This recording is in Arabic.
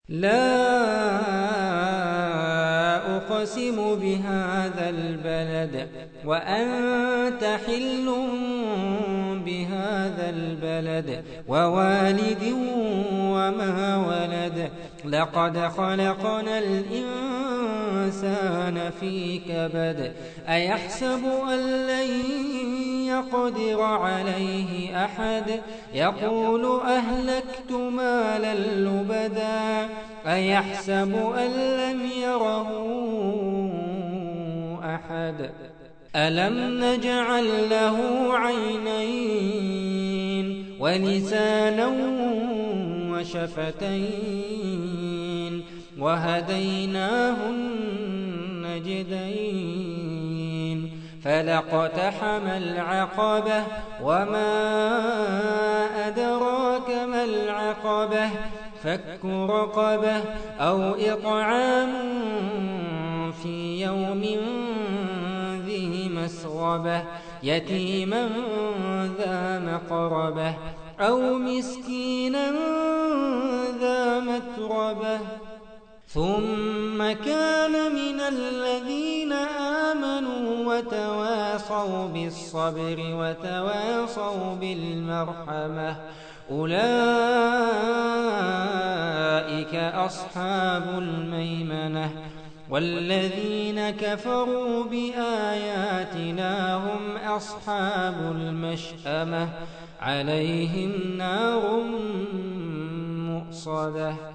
لا أقسم بهذا البلد وأنت حل بهذا البلد ووالد وما ولد لقد خلقنا الإنسان في كبد أيحسب أن لن يقدر عليه أحد يقول أهلكت مالا لبدا أيحسب أن لم يره أحد ألم نجعل له عينين ولسانا وشفتين وهديناه النجدين فلاقتحم العقبة وما أدراك ما العقبة فك رقبة أو إطعام في يوم ذي مسغبة يتيما ذا مقربة أو مسكينا ذا متربة ثم كان من الذين آمنوا وتواصوا بالصبر وتواصوا بالمرحمة أولئك أصحاب الميمنة والذين كفروا بآياتنا هم أصحاب المشأمة عليهم نار مؤصدة